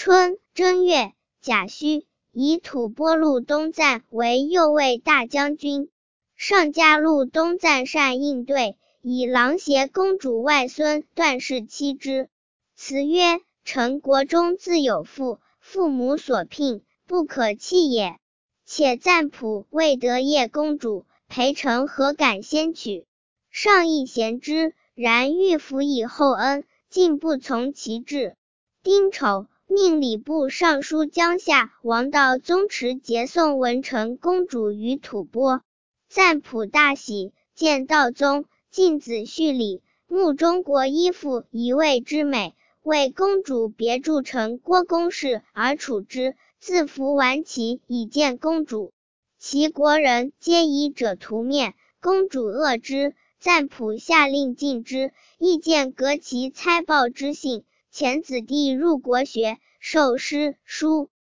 春正月，甲戌，以吐蕃路东赞为右卫大将军。上加路东赞善应对，以琅邪公主外孙段氏妻之。辞曰：臣国中自有父，父母所聘，不可弃也。且赞普未得叶公主，陪臣何敢先取？上亦贤之，然欲辅以厚恩，竟不从其志。丁丑，命礼部尚书江夏王道宗持节送文成公主于吐蕃。赞普大喜，见道宗，进子续礼，慕中国依附一位之美，为公主别筑成郭公室而处之，自服完旗以见公主。齐国人皆以者屠灭，公主恶之，赞普下令禁之，亦见革其猜报之信，遣子弟入国学，授诗书。